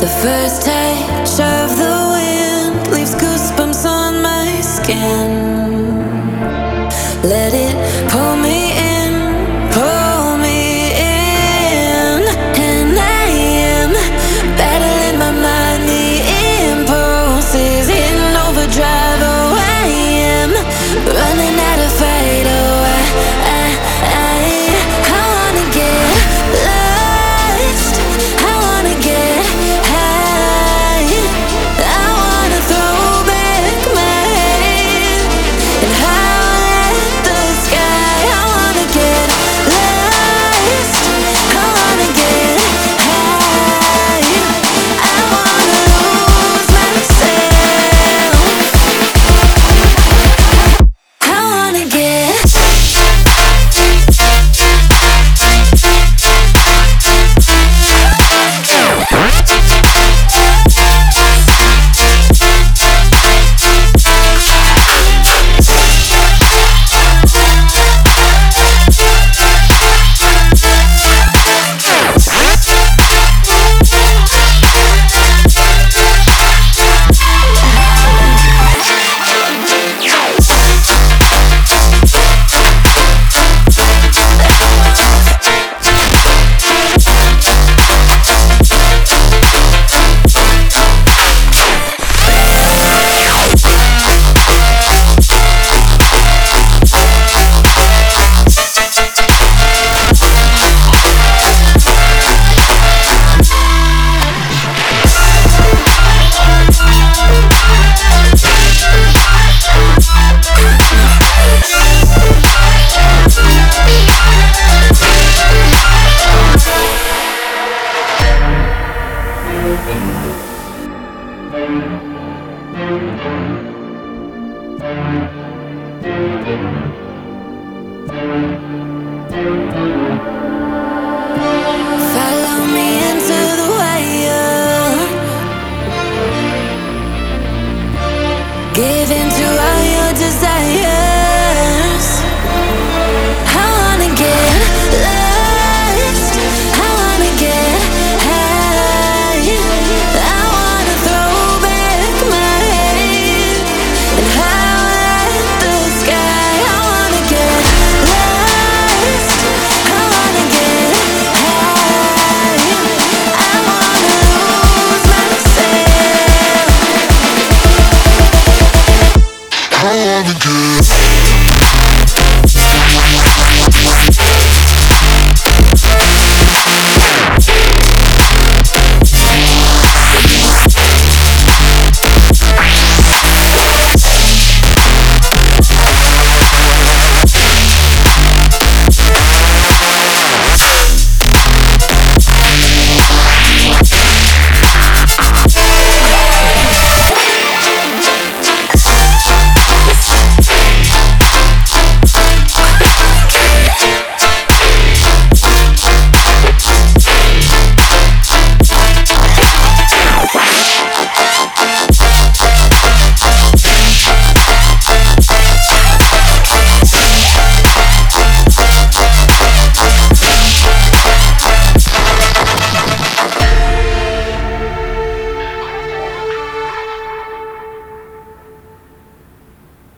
The first touch of the wind leaves goosebumps on my skin. Let it pull me in, pull me in. And I am battling my mind, the impulses in overdrive. Oh, I am running out of fight. Oh, I wanna get lost, I wanna get high, I wanna throw back my head and howl at the sky. I wanna get lost, I wanna get high, I wanna lose myself, I wanna get follow me into the wire. Give into